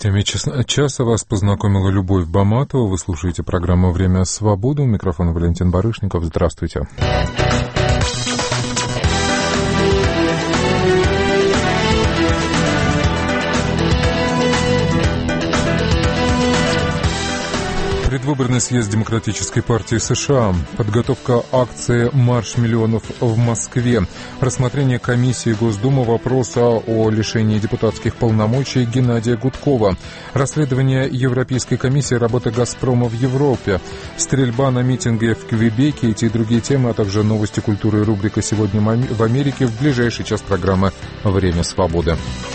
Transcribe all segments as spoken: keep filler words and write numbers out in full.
новостями часа вас познакомила Любовь Баматова. Вы слушаете программу «Время свободы». У микрофона Валентин Барышников. Здравствуйте. Предвыборный съезд Демократической партии США, подготовка акции «Марш миллионов» в Москве, рассмотрение комиссии Госдумы вопроса о лишении депутатских полномочий Геннадия Гудкова, расследование Европейской комиссии работы «Газпрома» в Европе, стрельба на митинге в Квебеке, эти и другие темы, а также новости культуры и рубрика «Сегодня в Америке» в ближайший час программы «Время свободы».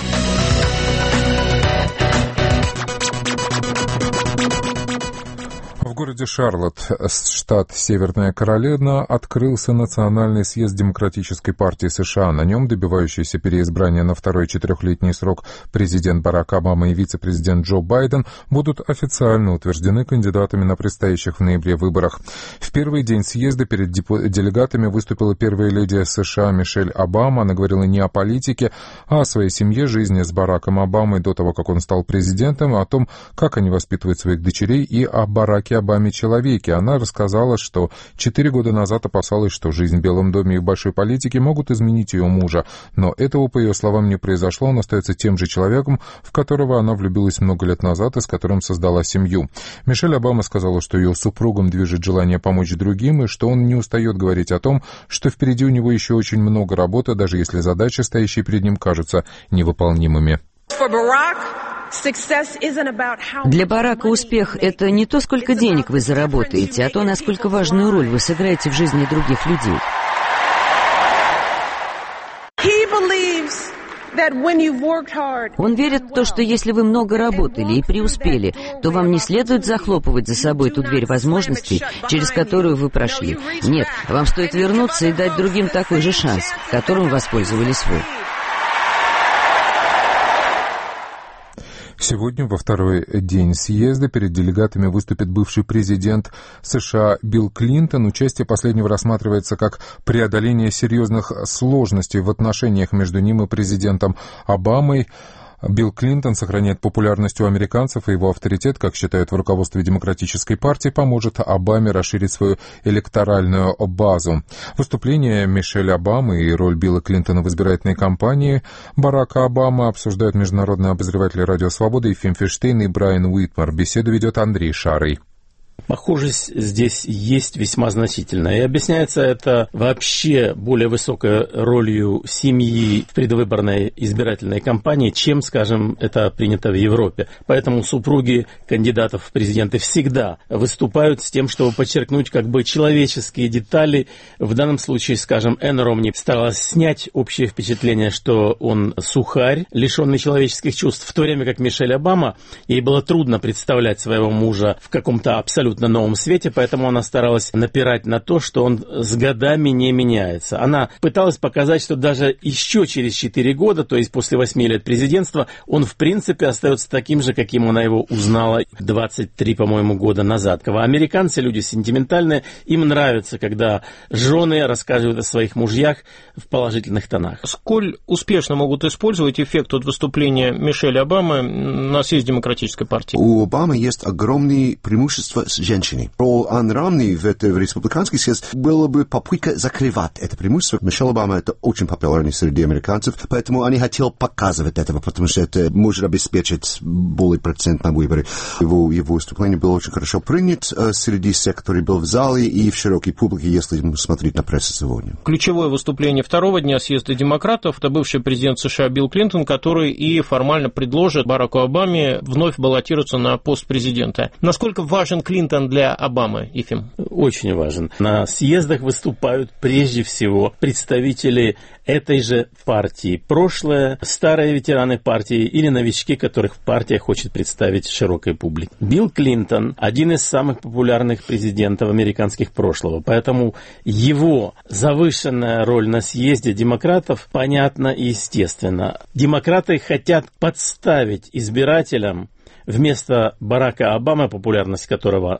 В городе Шарлотт, штат Северная Каролина, открылся Национальный съезд Демократической партии США. На нем добивающиеся переизбрания на второй четырехлетний срок президент Барак Обама и вице-президент Джо Байден будут официально утверждены кандидатами на предстоящих в ноябре выборах. В первый день съезда перед делегатами выступила первая леди США Мишель Обама. Она говорила не о политике, а о своей семье, жизни с Бараком Обамой до того, как он стал президентом, о том, как они воспитывают своих дочерей, и о Бараке Обаме человеке. Она рассказала, что четыре года назад опасалась, что жизнь в Белом доме и в большой политике могут изменить ее мужа, но этого, по ее словам, не произошло. Он остается тем же человеком, в которого она влюбилась много лет назад и с которым создала семью. Мишель Обама сказала, что ее супругом движет желание помочь другим, и что он не устает говорить о том, что впереди у него еще очень много работы, даже если задачи, стоящие перед ним, кажутся невыполнимыми. Для Барака успех — это не то, сколько денег вы заработаете, а то, насколько важную роль вы сыграете в жизни других людей. Он верит в то, что если вы много работали и преуспели, то вам не следует захлопывать за собой ту дверь возможностей, через которую вы прошли. Нет, вам стоит вернуться и дать другим такой же шанс, которым воспользовались вы. Сегодня, во второй день съезда, перед делегатами выступит бывший президент США Билл Клинтон. Участие последнего рассматривается как преодоление серьезных сложностей в отношениях между ним и президентом Обамой. Билл Клинтон сохраняет популярность у американцев, и его авторитет, как считают в руководстве Демократической партии, поможет Обаме расширить свою электоральную базу. Выступление Мишель Обамы и роль Билла Клинтона в избирательной кампании Барака Обамы обсуждают международные обозреватели «Радио Свобода» Ефим Финштейн и Брайан Уитмар. Беседу ведет Андрей Шарый. Похожесть здесь есть весьма значительная. И объясняется это вообще более высокой ролью семьи в предвыборной избирательной кампании, чем, скажем, это принято в Европе. Поэтому супруги кандидатов в президенты всегда выступают с тем, чтобы подчеркнуть как бы человеческие детали. В данном случае, скажем, Энн Ромни старалась снять общее впечатление, что он сухарь, лишенный человеческих чувств, в то время как Мишель Обама, ей было трудно представлять своего мужа в каком-то абсолютно на новом свете, поэтому она старалась напирать на то, что он с годами не меняется. Она пыталась показать, что даже еще через четыре года, то есть после восьми лет президентства, он в принципе остается таким же, каким она его узнала двадцать три, по-моему, года назад. Американцы люди сентиментальные, им нравится, когда жены рассказывают о своих мужьях в положительных тонах. Сколь успешно могут использовать эффект от выступления Мишель Обамы на съезде Демократической партии? У Обамы есть огромные преимущества с женщиной. Про Анн Ромни в, это, в республиканский съезд была бы попытка закрывать это преимущество. Мишель Обама это очень популярно среди американцев, поэтому они хотели показывать этого, потому что это может обеспечить более процент на выборы. Его, его выступление было очень хорошо принято среди всех, кто был в зале и в широкой публике, если смотреть на прессу сегодня. Ключевое выступление второго дня съезда демократов — это бывший президент США Билл Клинтон, который и формально предложит Бараку Обаме вновь баллотироваться на пост президента. Насколько важен Клинтон для Обамы, Ефим? Очень важен. На съездах выступают прежде всего представители этой же партии. Прошлое, старые ветераны партии или новички, которых партия хочет представить широкой публике. Билл Клинтон – один из самых популярных президентов американских прошлого, поэтому его завышенная роль на съезде демократов понятна и естественна. Демократы хотят подставить избирателям вместо Барака Обамы, популярность которого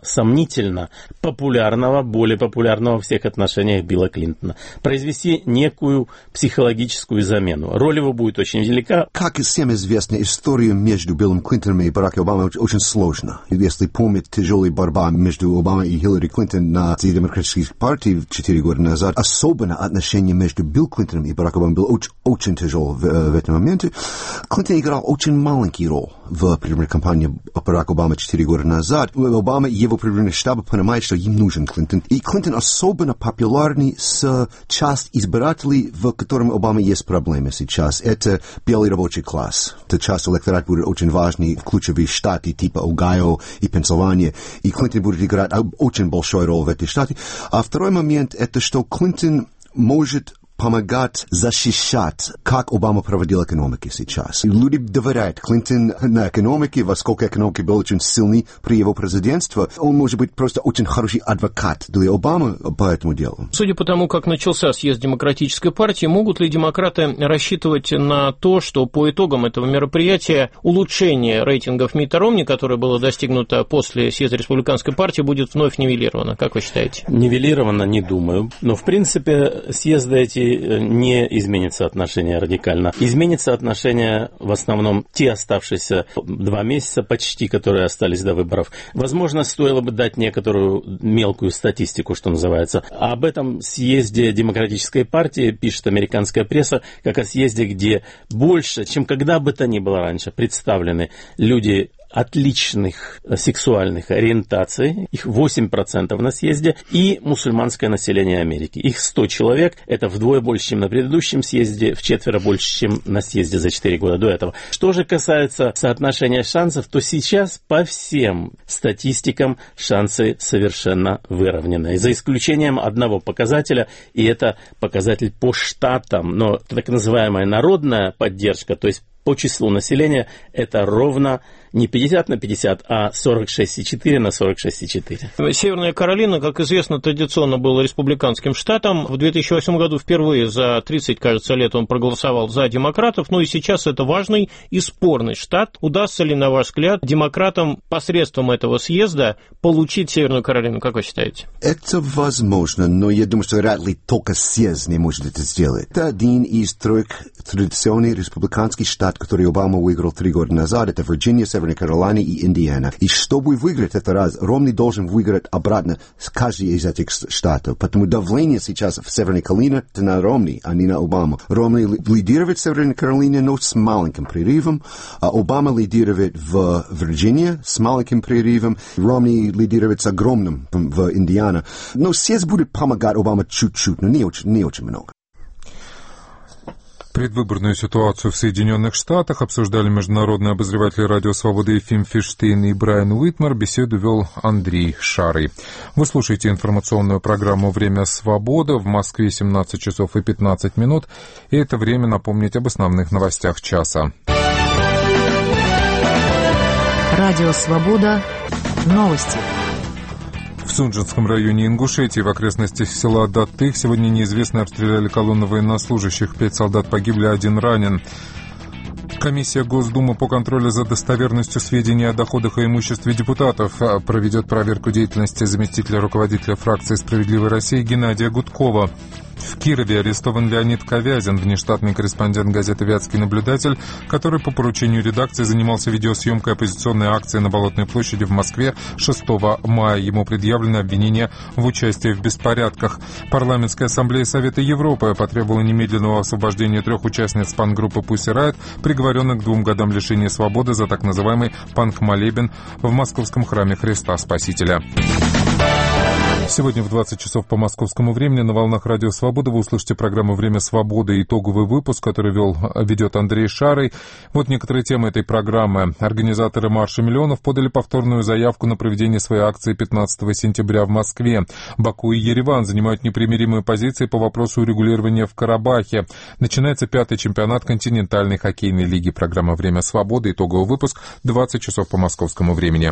сомнительно популярного, более популярного во всех отношениях Билла Клинтона. Произвести некую психологическую замену. Роль его будет очень велика. Как всем известно, история между Биллом Клинтоном и Бараком Обамой очень сложна. Если помнить тяжелая борьба между Обамой и Хиллари Клинтон на демократической партии четыре года назад, особенно отношение между Биллом Клинтоном и Бараком Обамой было очень, очень тяжело в, в этом моменте. Клинтон играл очень маленький роль в предвыборной кампании Барака Обамы четыре года назад. Обама и его предвыборный штаб понимают, что им нужен Клинтон. И Клинтон особенно популярный с часть избирателей, в котором Обама есть проблемы сейчас. Это белый рабочий класс. Эта часть электората будет очень важной в ключевых штатах типа Огайо и Пенсильвания. И Клинтон будет играть очень большую роль в этой штате. А второй момент — это что Клинтон может помогать защищать, как Обама проводил экономику сейчас. Люди доверяют Клинтон на экономике, во сколько экономика была очень сильной при его президентстве. Он может быть просто очень хороший адвокат для Обамы по этому делу. Судя по тому, как начался съезд Демократической партии, могут ли демократы рассчитывать на то, что по итогам этого мероприятия улучшение рейтингов Митта Ромни, которое было достигнуто после съезда Республиканской партии, будет вновь нивелировано? Как вы считаете? Нивелировано, не думаю. Но, в принципе, съезды эти не изменится отношение радикально. Изменится отношение в основном те оставшиеся два месяца почти, которые остались до выборов. Возможно, стоило бы дать некоторую мелкую статистику, что называется. Об этом съезде Демократической партии пишет американская пресса, как о съезде, где больше, чем когда бы то ни было раньше, представлены люди отличных сексуальных ориентаций, их восемь процентов на съезде, и мусульманское население Америки. Их сто человек, это вдвое больше, чем на предыдущем съезде, вчетверо больше, чем на съезде за четыре года до этого. Что же касается соотношения шансов, то сейчас по всем статистикам шансы совершенно выровнены. За исключением одного показателя, и это показатель по штатам, но так называемая народная поддержка, то есть по числу населения, это ровно не пятьдесят на пятьдесят, а сорок шесть и четыре на сорок шесть и четыре. Северная Каролина, как известно, традиционно был республиканским штатом. В две тысячи восьмом году впервые за тридцать, кажется, лет он проголосовал за демократов. Ну и сейчас это важный и спорный штат. Удастся ли, на ваш взгляд, демократам посредством этого съезда получить Северную Каролину, как вы считаете? Это возможно, но я думаю, что вряд ли только съезд не может это сделать. Это один из трех традиционных республиканских штатов, который Обама выиграл три года назад. Это Вирджиния, Северная Каролина и Индиана. И чтобы выиграть этот раз, Ромни должен выиграть обратно с каждой из этих штатов. Потому давление сейчас в Северной Каролине это на Ромни, а не на Обаму. Ромни лидирует в Северной Каролине, но с маленьким прерывом. А Обама лидирует в Вирджинии с маленьким прерывом. Ромни лидирует с огромным в Индиана. Но съезд будет помогать Обаме чуть-чуть, но не очень, не очень много. Предвыборную ситуацию в Соединенных Штатах обсуждали международные обозреватели радио «Свобода» Ефим Фиштейн и Брайан Уитмар. Беседу вел Андрей Шарый. Вы слушаете информационную программу «Время свободы». В Москве семнадцать часов и пятнадцать минут. И это время напомнить об основных новостях часа. Радио «Свобода». Новости. В Сунжинском районе Ингушетии в окрестностях села Даттых сегодня неизвестные обстреляли колонну военнослужащих. Пять солдат погибли, один ранен. Комиссия Госдумы по контролю за достоверностью сведений о доходах и имуществе депутатов проведет проверку деятельности заместителя руководителя фракции «Справедливой России» Геннадия Гудкова. В Кирове арестован Леонид Ковязин, внештатный корреспондент газеты «Вятский наблюдатель», который по поручению редакции занимался видеосъемкой оппозиционной акции на Болотной площади в Москве шестого мая. Ему предъявлено обвинение в участии в беспорядках. Парламентская ассамблея Совета Европы потребовала немедленного освобождения трех участниц панк-группы Pussy Riot, приговоренных к двум годам лишения свободы за так называемый панк-молебен в Московском храме Христа Спасителя. Сегодня в двадцать часов по московскому времени на волнах радио «Свобода» вы услышите программу «Время свободы», итоговый выпуск, который вел, ведет Андрей Шарый. Вот некоторые темы этой программы. Организаторы «Марша миллионов» подали повторную заявку на проведение своей акции пятнадцатого сентября в Москве. Баку и Ереван занимают непримиримые позиции по вопросу урегулирования в Карабахе. Начинается пятый чемпионат континентальной хоккейной лиги. Программа «Время свободы», итоговый выпуск, двадцать часов по московскому времени.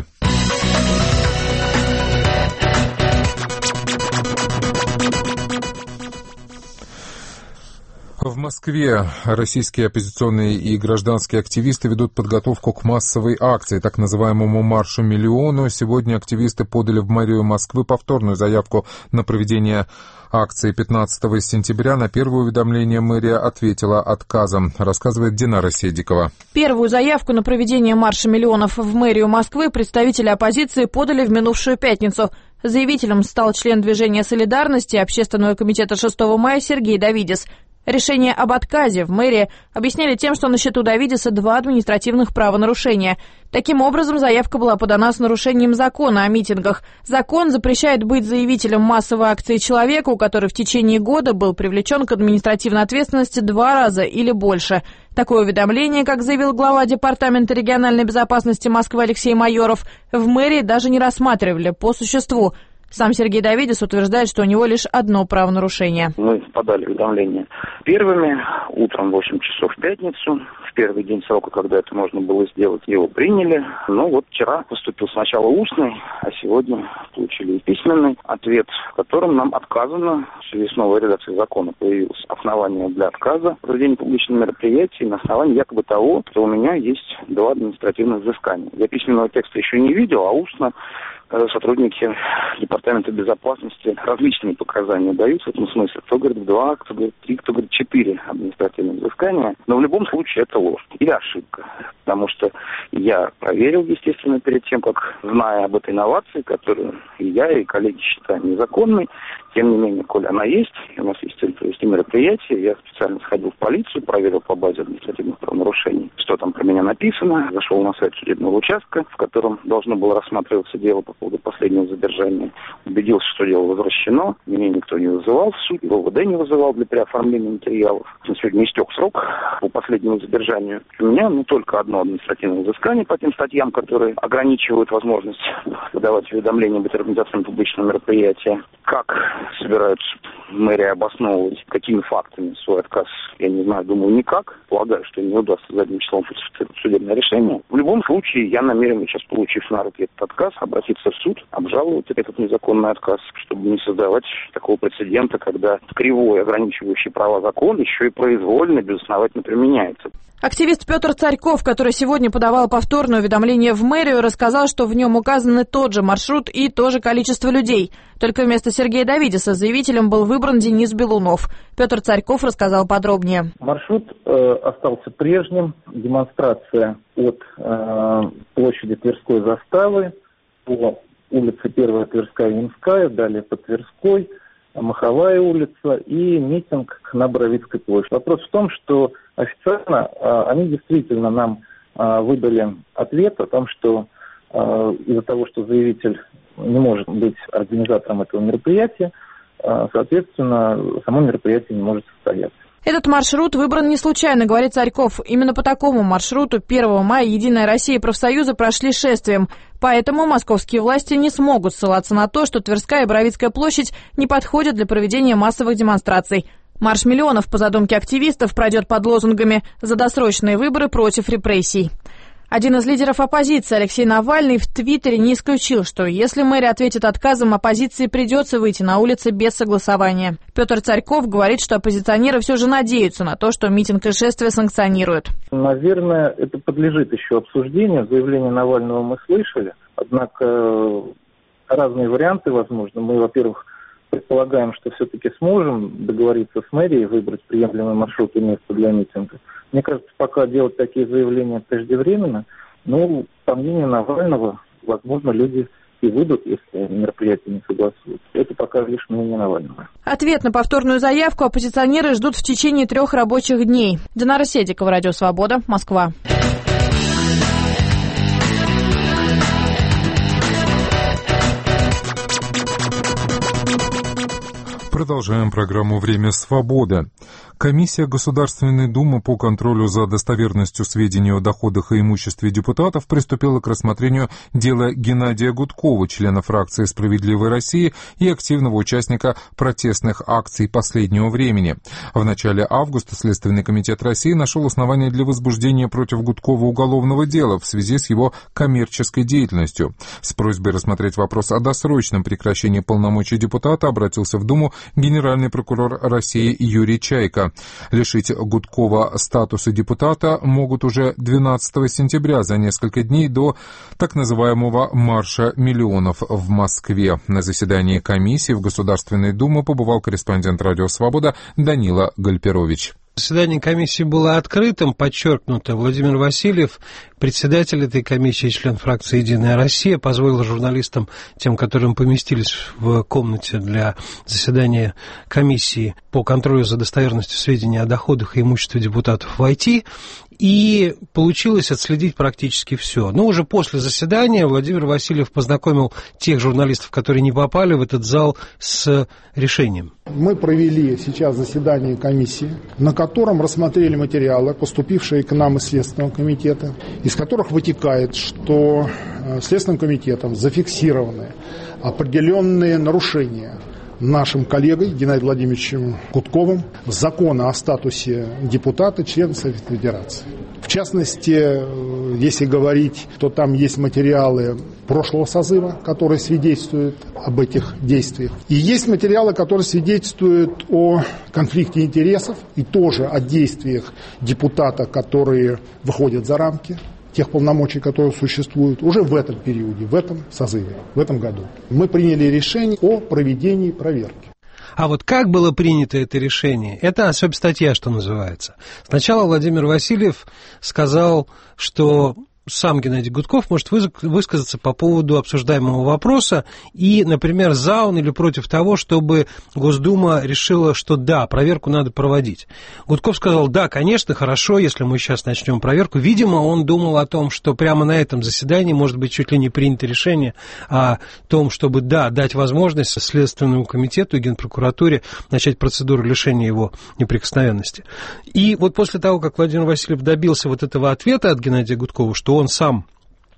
В Москве российские оппозиционные и гражданские активисты ведут подготовку к массовой акции, так называемому «Маршу миллиону». Сегодня активисты подали в мэрию Москвы повторную заявку на проведение акции пятнадцатого сентября. На первое уведомление мэрия ответила отказом, рассказывает Динара Седикова. Первую заявку на проведение «Марша миллионов» в мэрию Москвы представители оппозиции подали в минувшую пятницу. Заявителем стал член движения «Солидарности» Общественного комитета шестого мая Сергей Давидис. Решение об отказе в мэрии объясняли тем, что на счету Давидиса два административных правонарушения. Таким образом, заявка была подана с нарушением закона о митингах. Закон запрещает быть заявителем массовой акции человеку, который в течение года был привлечен к административной ответственности два раза или больше. Такое уведомление, как заявил глава Департамента региональной безопасности Москвы Алексей Майоров, в мэрии даже не рассматривали по существу. Сам Сергей Давидис утверждает, что у него лишь одно правонарушение. Мы подали уведомление первыми, утром в восемь часов в пятницу. В первый день срока, когда это можно было сделать, его приняли. Но вот вчера поступил сначала устный, а сегодня получили и письменный ответ, в котором нам отказано, в связи с новой редакцией закона появилось основание для отказа в проведении публичных мероприятий на основании якобы того, что у меня есть два административных взыскания. Я письменного текста еще не видел, а устно сотрудники Департамента безопасности различные показания дают в этом смысле. Кто говорит два, кто говорит три, кто говорит четыре административных взыскания. Но в любом случае это ложь или ошибка. Потому что я проверил, естественно, перед тем, как, зная об этой инновации, которую и я, и коллеги считаем незаконной, тем не менее, коли она есть, и у нас есть цель провести мероприятие, я специально сходил в полицию, проверил по базе административных правонарушений, что там про меня написано, зашел на сайт судебного участка, в котором должно было рассматриваться дело по поводу последнего задержания, убедился, что дело возвращено, меня никто не вызывал в суд, ВВД не вызывал для переоформления материалов. На сегодня истек срок по последнему задержанию. У меня ну, только одно административное взыскание по тем статьям, которые ограничивают возможность выдавать уведомления об организации публичного мероприятия. Как собираются мэрия обосновывать, какими фактами свой отказ, я не знаю, думаю, никак. Полагаю, что не удастся задним числом фальсифицировать судебное решение. В любом случае, я намерен, сейчас получив на руки этот отказ, обратиться в суд, обжаловать этот незаконный отказ, чтобы не создавать такого прецедента, когда кривой, ограничивающий права закон, еще и произвольно, безосновательно применяется. Активист Петр Царьков, который сегодня подавал повторное уведомление в мэрию, рассказал, что в нем указаны тот же маршрут и то же количество людей. Только вместо Сергея Давидиса заявителем был выбран Денис Белунов. Петр Царьков рассказал подробнее. Маршрут э, остался прежним. Демонстрация от э, площади Тверской заставы по улице Первая Тверская Ямская, далее по Тверской, Маховая улица и митинг на Боровицкой площади. Вопрос в том, что официально э, они действительно нам э, выдали ответ о том, что э, из-за того, что заявитель не может быть организатором этого мероприятия, э, соответственно, само мероприятие не может состояться. Этот маршрут выбран не случайно, говорит Царьков. Именно по такому маршруту первого мая «Единая Россия» и профсоюзы прошли шествием. Поэтому московские власти не смогут ссылаться на то, что Тверская и Боровицкая площадь не подходят для проведения массовых демонстраций. Марш миллионов, по задумке активистов, пройдет под лозунгами «За досрочные выборы против репрессий». Один из лидеров оппозиции, Алексей Навальный, в Твиттере не исключил, что если мэрия ответит отказом, оппозиции придется выйти на улицы без согласования. Петр Царьков говорит, что оппозиционеры все же надеются на то, что митинг и шествие санкционируют. Наверное, это подлежит еще обсуждению. Заявление Навального мы слышали, однако разные варианты возможны. Мы, во-первых, предполагаем, что все-таки сможем договориться с мэрией, выбрать приемлемый маршрут и место для митинга. Мне кажется, пока делать такие заявления преждевременно, но, по мнению Навального, возможно, люди и выйдут, если мероприятие не согласуют. Это пока лишь мнение Навального. Ответ на повторную заявку оппозиционеры ждут в течение трех рабочих дней. Динара Седикова, Радио Свобода, Москва. Продолжаем программу «Время свободы». Комиссия Государственной Думы по контролю за достоверностью сведений о доходах и имуществе депутатов приступила к рассмотрению дела Геннадия Гудкова, члена фракции «Справедливой России» и активного участника протестных акций последнего времени. В начале августа Следственный комитет России нашел основания для возбуждения против Гудкова уголовного дела в связи с его коммерческой деятельностью. С просьбой рассмотреть вопрос о досрочном прекращении полномочий депутата обратился в Думу генеральный прокурор России Юрий Чайка. Лишить Гудкова статуса депутата могут уже двенадцатого сентября, за несколько дней до так называемого «марша миллионов» в Москве. На заседании комиссии в Государственной Думе побывал корреспондент «Радио Свобода» Данила Гальперович. Заседание комиссии было открытым, подчеркнуто. Владимир Васильев, председатель этой комиссии, член фракции «Единая Россия», позволил журналистам, тем, которым поместились в комнате для заседания комиссии по контролю за достоверностью сведений о доходах и имуществе депутатов, войти. И получилось отследить практически все. Но уже после заседания Владимир Васильев познакомил тех журналистов, которые не попали в этот зал, с решением. Мы провели сейчас заседание комиссии, на котором рассмотрели материалы, поступившие к нам из Следственного комитета, из которых вытекает, что Следственным комитетом зафиксированы определенные нарушения нашим коллегой Геннадием Владимировичем Гудковым закона о статусе депутата, члена Совета Федерации. В частности, если говорить, то там есть материалы прошлого созыва, которые свидетельствуют об этих действиях. И есть материалы, которые свидетельствуют о конфликте интересов и тоже о действиях депутата, которые выходят за рамки тех полномочий, которые существуют уже в этом периоде, в этом созыве, в этом году. Мы приняли решение о проведении проверки. А вот как было принято это решение, это особая статья, что называется. Сначала Владимир Васильев сказал, что сам Геннадий Гудков может высказаться по поводу обсуждаемого вопроса и, например, за он или против того, чтобы Госдума решила, что да, проверку надо проводить. Гудков сказал, да, конечно, хорошо, если мы сейчас начнем проверку. Видимо, он думал о том, что прямо на этом заседании может быть чуть ли не принято решение о том, чтобы, да, дать возможность Следственному комитету и Генпрокуратуре начать процедуру лишения его неприкосновенности. И вот после того, как Владимир Васильев добился вот этого ответа от Геннадия Гудкова, что он сам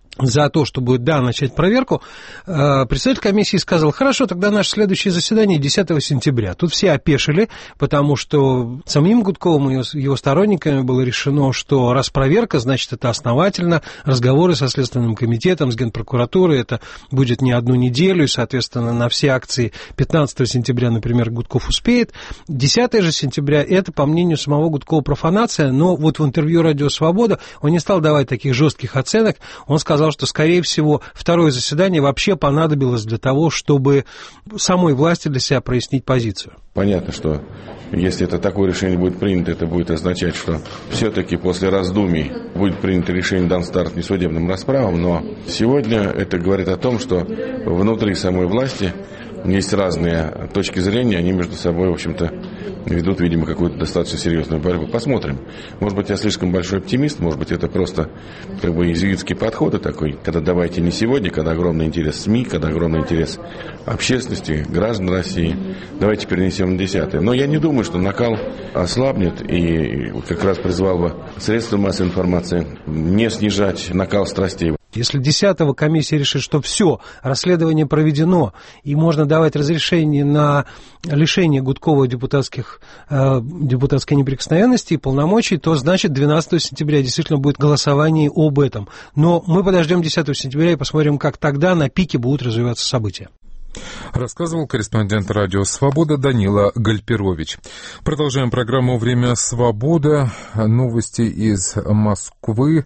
за то, чтобы, да, начать проверку, председатель комиссии сказал, хорошо, тогда наше следующее заседание десятого сентября. Тут все опешили, потому что самим Гудковым и его сторонниками было решено, что раз проверка, значит, это основательно, разговоры со Следственным комитетом, с Генпрокуратурой, это будет не одну неделю, и, соответственно, на все акции пятнадцатого сентября, например, Гудков успеет. десятого же сентября это, по мнению самого Гудкова, профанация, но вот в интервью «Радио Свобода» он не стал давать таких жестких оценок, он сказал, что, скорее всего, второе заседание вообще понадобилось для того, чтобы самой власти для себя прояснить позицию. Понятно, что если это такое решение будет принято, это будет означать, что все-таки после раздумий будет принято решение, дан старт несудебным расправам, но сегодня это говорит о том, что внутри самой власти есть разные точки зрения, они между собой, в общем-то, ведут, видимо, какую-то достаточно серьезную борьбу. Посмотрим. Может быть, я слишком большой оптимист, может быть, это просто как бы иезуитский подход и такой, когда давайте не сегодня, когда огромный интерес СМИ, когда огромный интерес общественности, граждан России, давайте перенесем на десятое. Но я не думаю, что накал ослабнет, и как раз призвал бы средства массовой информации не снижать накал страстей. Если десятого комиссия решит, что все, расследование проведено, и можно давать разрешение на лишение Гудкова депутатских, э, депутатской неприкосновенности и полномочий, то значит двенадцатого сентября действительно будет голосование об этом. Но мы подождем десятого сентября и посмотрим, как тогда на пике будут развиваться события. Рассказывал корреспондент «Радио Свобода» Данила Гальперович. Продолжаем программу «Время свободы». Новости из Москвы,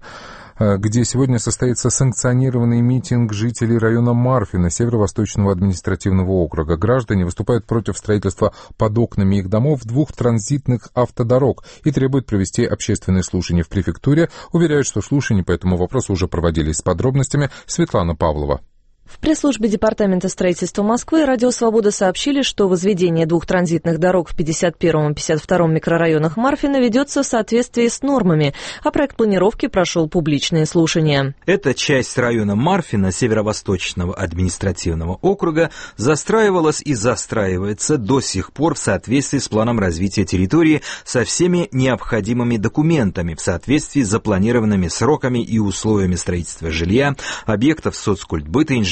где сегодня состоится санкционированный митинг жителей района Марфино Северо-Восточного административного округа. Граждане выступают против строительства под окнами их домов двух транзитных автодорог и требуют провести общественные слушания в префектуре. Уверяют, что слушания по этому вопросу уже проводились. С подробностями Светлана Павлова. В пресс-службе Департамента строительства Москвы «Радио Свобода» сообщили, что возведение двух транзитных дорог в пятьдесят первом и пятьдесят втором микрорайонах Марфино ведется в соответствии с нормами, а проект планировки прошел публичные слушания. Эта часть района Марфино Северо-Восточного административного округа застраивалась и застраивается до сих пор в соответствии с планом развития территории со всеми необходимыми документами, в соответствии с запланированными сроками и условиями строительства жилья, объектов соцкультбыта, инженерии,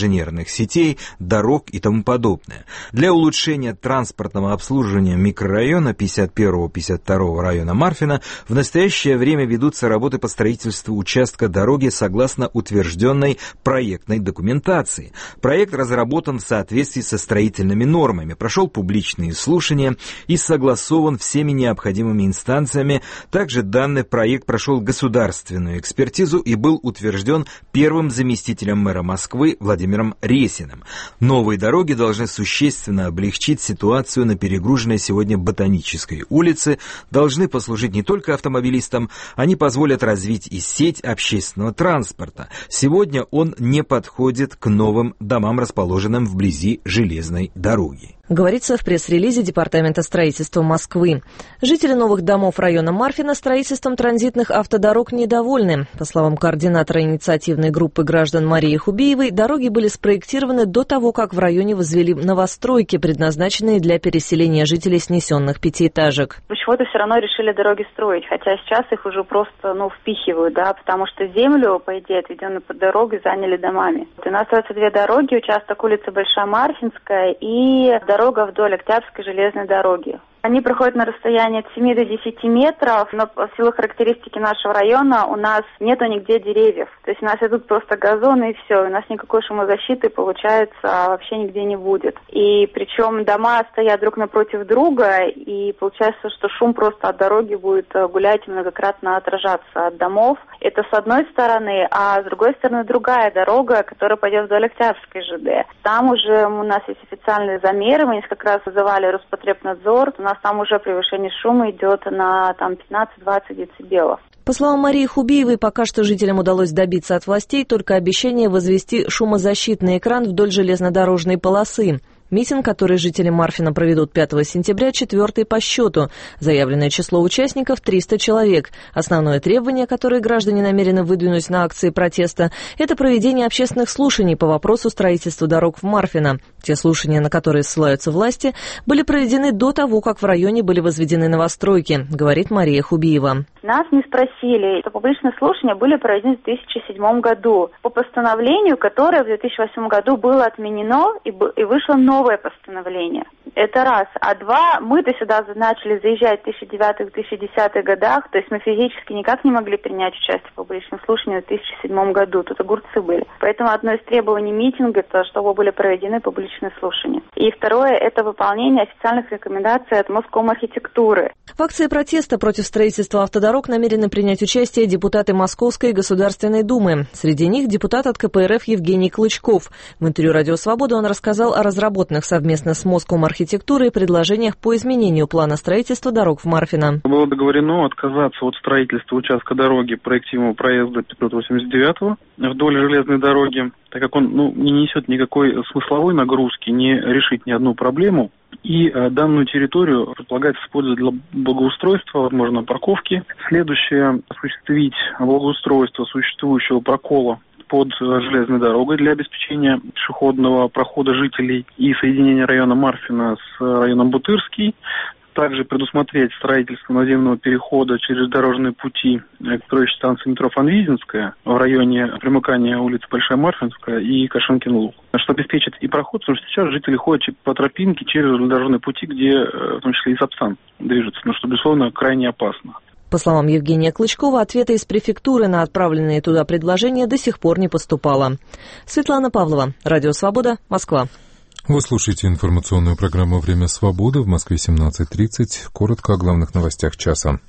инженерных сетей, дорог и тому подобное. Для улучшения транспортного обслуживания микрорайона пятьдесят первого — пятьдесят второго района Марфина в настоящее время ведутся работы по строительству участка дороги согласно утвержденной проектной документации. Проект разработан в соответствии со строительными нормами, прошел публичные слушания и согласован всеми необходимыми инстанциями. Также данный проект прошел государственную экспертизу и был утвержден первым заместителем мэра Москвы Владимиром Ресиным. Новые дороги должны существенно облегчить ситуацию на перегруженной сегодня Ботанической улице, должны послужить не только автомобилистам, они позволят развить и сеть общественного транспорта. Сегодня он не подходит к новым домам, расположенным вблизи железной дороги. Говорится в пресс-релизе Департамента строительства Москвы. Жители новых домов района Марфина строительством транзитных автодорог недовольны. По словам координатора инициативной группы граждан Марии Хубиевой, дороги были спроектированы до того, как в районе возвели новостройки, предназначенные для переселения жителей снесенных пятиэтажек. Почему-то все равно решили дороги строить, хотя сейчас их уже просто ну, впихивают, да, потому что землю, по идее, отведенную под дорогу, заняли домами. У нас остается две дороги, участок улицы Большая Марфинская и дорога вдоль Октябрьской железной дороги. Они проходят на расстоянии от семи до десяти метров, но в силу характеристики нашего района у нас нету нигде деревьев. То есть у нас идут просто газоны и все, у нас никакой шумозащиты, получается, вообще нигде не будет. И причем дома стоят друг напротив друга, и получается, что шум просто от дороги будет гулять и многократно отражаться от домов. Это с одной стороны, а с другой стороны другая дорога, которая пойдет вдоль Октябрьской ЖД. Там уже у нас есть официальные замеры, мы несколько раз вызывали Роспотребнадзор, у нас там уже превышение шума идет на там пятнадцать-двадцать децибелов. По словам Марии Хубиевой, пока что жителям удалось добиться от властей только обещание возвести шумозащитный экран вдоль железнодорожной полосы. Митинг, который жители Марфина проведут пятого сентября, четвертый по счету. Заявленное число участников – триста человек. Основное требование, которое граждане намерены выдвинуть на акции протеста – это проведение общественных слушаний по вопросу строительства дорог в Марфино. Те слушания, на которые ссылаются власти, были проведены до того, как в районе были возведены новостройки, говорит Мария Хубиева. Нас не спросили, что публичные слушания были проведены в две тысячи седьмом году по постановлению, которое в две тысячи восьмом году было отменено и, и вышло новое постановление. Это раз. А два, мы-то сюда начали заезжать в две тысячи девятом — две тысячи десятом годах, то есть мы физически никак не могли принять участие в публичных слушаниях в две тысячи седьмом году, тут огурцы были. Поэтому одно из требований митинга, это чтобы были проведены публичные слушания. И второе, это выполнение официальных рекомендаций от Моском архитектуры. В акции протеста против строительства автодорог намерены принять участие депутаты Московской Государственной Думы. Среди них депутат от ка пэ эр эф Евгений Клычков. В интервью «Радио Свобода» он рассказал о разработанных совместно с Моском архитектурой предложениях по изменению плана строительства дорог в Марфино. Было договорено отказаться от строительства участка дороги проектируемого проезда пятьсот восемьдесят девятого вдоль железной дороги, так как он ну, не несет никакой смысловой нагрузки, не решит ни одну проблему. И э, данную территорию предполагается использовать для благоустройства, возможно, парковки. Следующее – осуществить благоустройство существующего прокола под железной дорогой для обеспечения пешеходного прохода жителей и соединения района Марфина с районом Бутырский. Также предусмотреть строительство наземного перехода через дорожные пути к строящей станции метро Фанвизинская в районе примыкания улицы Большая Марфинская и Кашинкин луг, чтобы обеспечить и проход, потому что сейчас жители ходят по тропинке через дорожные пути, где в том числе и Сапсан движется, но что, безусловно, крайне опасно. По словам Евгения Клычкова, ответа из префектуры на отправленные туда предложения до сих пор не поступало. Светлана Павлова, Радио Свобода, Москва. Вы слушаете информационную программу «Время свободы» в Москве семнадцать тридцать. Коротко о главных новостях часа.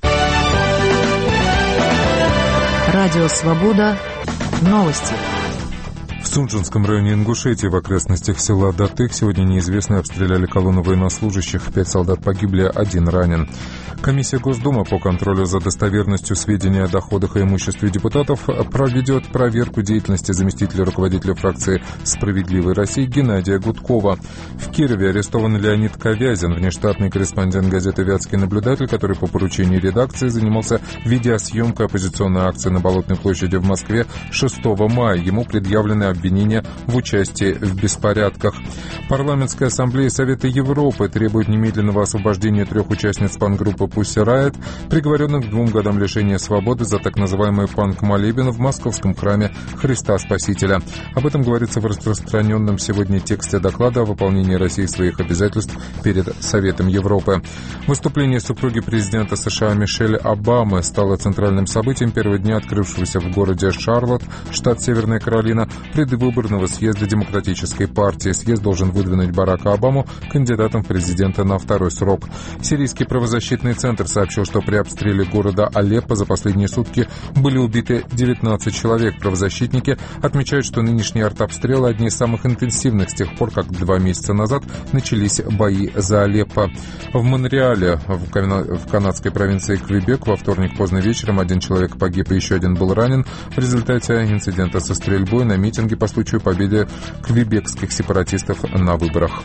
Радио «Свобода». Новости. В Сунжинском районе Ингушетии в окрестностях села Датык сегодня неизвестные обстреляли колонну военнослужащих. Пять солдат погибли, один ранен. Комиссия Госдумы по контролю за достоверностью сведений о доходах и имуществе депутатов проведет проверку деятельности заместителя руководителя фракции «Справедливой России» Геннадия Гудкова. В Кирове арестован Леонид Ковязин, внештатный корреспондент газеты «Вятский наблюдатель», который по поручению редакции занимался видеосъемкой оппозиционной акции на Болотной площади в Москве шестого мая. Ему предъявлены обвинения обвинения в участии в беспорядках. Парламентская ассамблея Совета Европы требует немедленного освобождения трех участниц панк-группы Pussy Riot, приговоренных к двум годам лишения свободы за так называемый панк-молебен в московском храме Христа Спасителя. Об этом говорится в распространенном сегодня тексте доклада о выполнении России своих обязательств перед Советом Европы. Выступление супруги президента США Мишель Обамы стало центральным событием первого дня открывшегося в городе Шарлотт, штат Северная Каролина, предвыборного съезда Демократической партии. Съезд должен выдвинуть Барака Обаму кандидатом в президенты на второй срок. Сирийский правозащитный центр сообщил, что при обстреле города Алеппо за последние сутки были убиты девятнадцать человек. Правозащитники отмечают, что нынешние артобстрелы одни из самых интенсивных с тех пор, как два месяца назад начались бои за Алеппо. В Монреале, в, кана- в канадской провинции Квебек, во вторник поздно вечером один человек погиб и еще один был ранен в результате инцидента со стрельбой на митинге по случаю победы квебекских сепаратистов на выборах.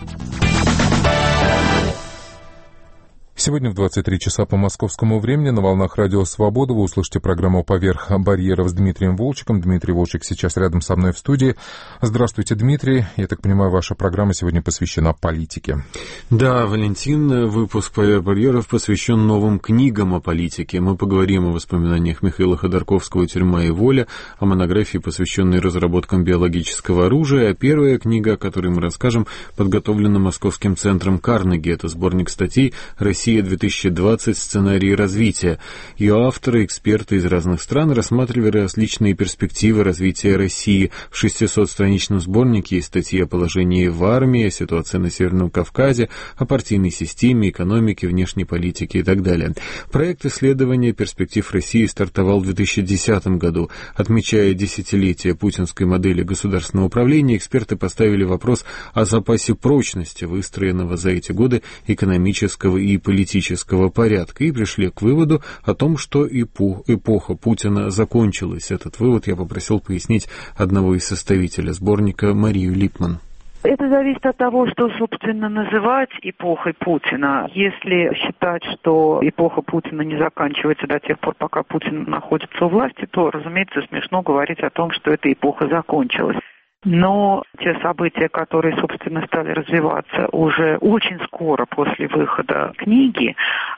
Сегодня в двадцать три часа по московскому времени на волнах Радио Свобода вы услышите программу «Поверх барьеров» с Дмитрием Волчиком. Дмитрий Волчик сейчас рядом со мной в студии. Здравствуйте, Дмитрий. Я так понимаю, ваша программа сегодня посвящена политике. Да, Валентин, выпуск «Поверх барьеров» посвящен новым книгам о политике. Мы поговорим о воспоминаниях Михаила Ходорковского «Тюрьма и воля», о монографии, посвященной разработкам биологического оружия. А первая книга, о которой мы расскажем, подготовлена Московским центром Карнеги. Это сборник статей «Россия две тысячи двадцать. Сценарии развития». Ее авторы, эксперты из разных стран, рассматривали различные перспективы развития России. В шестисотстраничном сборнике есть статьи о положении в армии, о ситуации на Северном Кавказе, о партийной системе, экономике, внешней политике и так далее. Проект исследования перспектив России стартовал в две тысячи десятом году. Отмечая десятилетие путинской модели государственного управления, эксперты поставили вопрос о запасе прочности, выстроенного за эти годы экономического и политического политического порядка, и пришли к выводу о том, что эпоха Путина закончилась. Этот вывод я попросил пояснить одного из составителей сборника Марию Липман. Это зависит от того, что, собственно, называть эпохой Путина. Если считать, что эпоха Путина не заканчивается до тех пор, пока Путин находится у власти, то, разумеется, смешно говорить о том, что эта эпоха закончилась. Но те события, которые, собственно, стали развиваться уже очень скоро после выхода книги,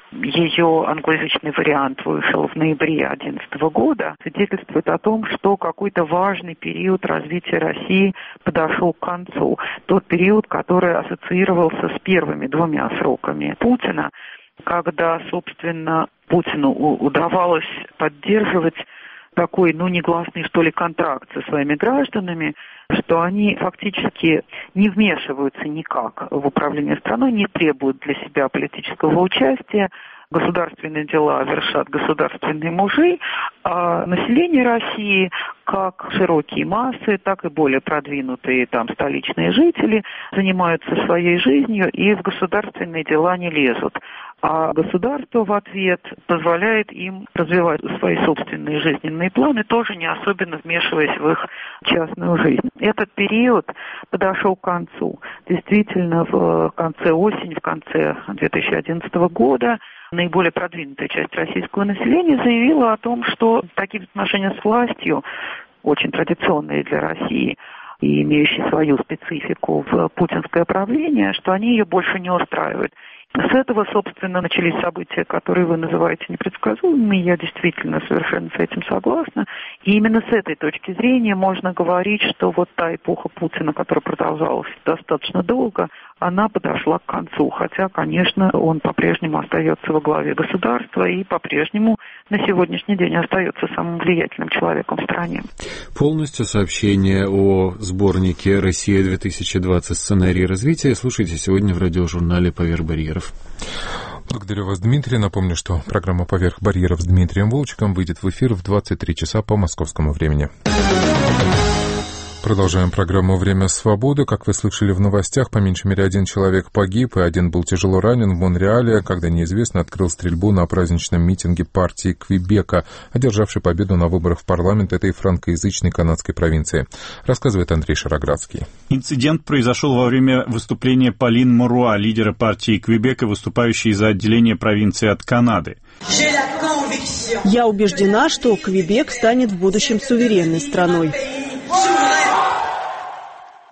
ее англоязычный вариант вышел в ноябре две тысячи одиннадцатого года, свидетельствует о том, что какой-то важный период развития России подошел к концу. Тот период, который ассоциировался с первыми двумя сроками Путина, когда, собственно, Путину удавалось поддерживать такой, ну, негласный, что ли, контракт со своими гражданами, что они фактически не вмешиваются никак в управление страной, не требуют для себя политического участия, государственные дела вершат государственные мужи, а население России, как широкие массы, так и более продвинутые там столичные жители, занимаются своей жизнью и в государственные дела не лезут. А государство в ответ позволяет им развивать свои собственные жизненные планы, тоже не особенно вмешиваясь в их частную жизнь. Этот период подошел к концу. Действительно, в конце осени, в конце две тысячи одиннадцатого года наиболее продвинутая часть российского населения заявила о том, что такие отношения с властью, очень традиционные для России и имеющие свою специфику в путинское правление, что они ее больше не устраивают. С этого, собственно, начались события, которые вы называете непредсказуемыми. Я действительно совершенно с этим согласна. И именно с этой точки зрения можно говорить, что вот та эпоха Путина, которая продолжалась достаточно долго, она подошла к концу. Хотя, конечно, он по-прежнему остается во главе государства и по-прежнему на сегодняшний день остается самым влиятельным человеком в стране. Полностью сообщение о сборнике «Россия две тысячи двадцать. Сценарии развития» слушайте сегодня в радиожурнале «Поверх барьеров». Благодарю вас, Дмитрий. Напомню, что программа «Поверх барьеров» с Дмитрием Волчиком выйдет в эфир в двадцать три часа по московскому времени. Продолжаем программу «Время свободы». Как вы слышали в новостях, по меньшей мере один человек погиб, и один был тяжело ранен в Монреале, когда неизвестный открыл стрельбу на праздничном митинге партии Квебека, одержавшей победу на выборах в парламент этой франкоязычной канадской провинции. Рассказывает Андрей Шароградский. Инцидент произошел во время выступления Полин Моруа, лидера партии Квебека, выступающей за отделение провинции от Канады. Я убеждена, что Квебек станет в будущем суверенной страной.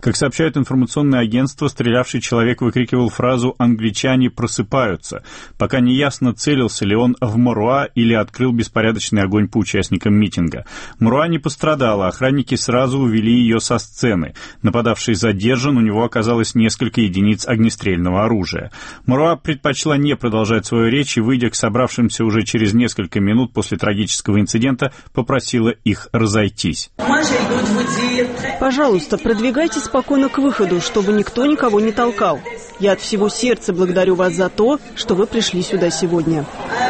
Как сообщают информационные агентства, стрелявший человек выкрикивал фразу «англичане просыпаются». Пока не ясно, целился ли он в Моруа или открыл беспорядочный огонь по участникам митинга. Моруа не пострадала, охранники сразу увели ее со сцены. Нападавший задержан, у него оказалось несколько единиц огнестрельного оружия. Моруа предпочла не продолжать свою речь и, выйдя к собравшимся уже через несколько минут после трагического инцидента, попросила их разойтись. Пожалуйста, продвигайтесь спокойно к выходу, чтобы никто никого не толкал. Я от всего сердца благодарю вас за то, что вы пришли сюда сегодня.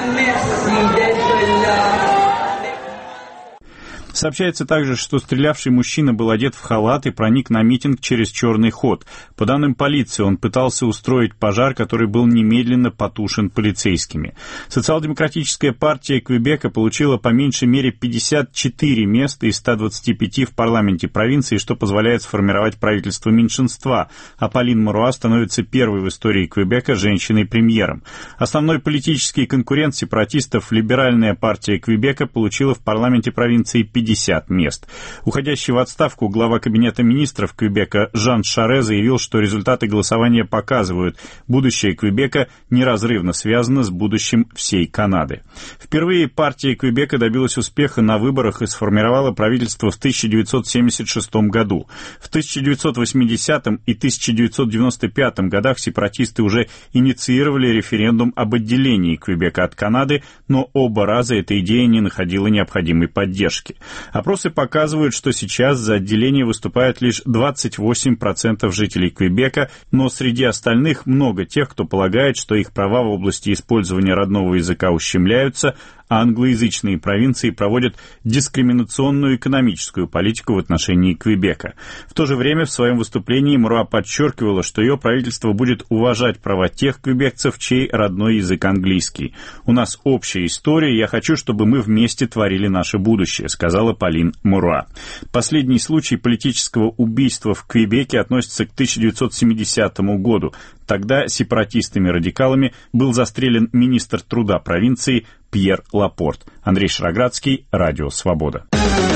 Сообщается также, что стрелявший мужчина был одет в халат и проник на митинг через черный ход. По данным полиции, он пытался устроить пожар, который был немедленно потушен полицейскими. Социал-демократическая партия Квебека получила по меньшей мере пятьдесят четыре места из ста двадцати пяти в парламенте провинции, что позволяет сформировать правительство меньшинства, а Полин Моруа становится первой в истории Квебека женщиной-премьером. Основной политический конкурент сепаратистов, либеральная партия Квебека, получила в парламенте провинции пятьдесят мест. Уходящий в отставку глава кабинета министров Квебека Жан Шаре заявил, что результаты голосования показывают, будущее Квебека неразрывно связано с будущим всей Канады. Впервые партия Квебека добилась успеха на выборах и сформировала правительство в тысяча девятьсот семьдесят шестом году. В тысяча девятьсот восьмидесятом и тысяча девятьсот девяносто пятом годах сепаратисты уже инициировали референдум об отделении Квебека от Канады, но оба раза эта идея не находила необходимой поддержки. Опросы показывают, что сейчас за отделение выступают лишь двадцать восемь процентов жителей Квебека, но среди остальных много тех, кто полагает, что их права в области использования родного языка ущемляются, а англоязычные провинции проводят дискриминационную экономическую политику в отношении Квебека. В то же время в своем выступлении Моруа подчеркивала, что ее правительство будет уважать права тех квебекцев, чей родной язык английский. «У нас общая история, я хочу, чтобы мы вместе творили наше будущее», сказала Полин Моруа. Последний случай политического убийства в Квебеке относится к тысяча девятьсот семидесятому году. Тогда сепаратистами-радикалами был застрелен министр труда провинции Пьер Лапорт. Андрей Шароградский, Радио Свобода.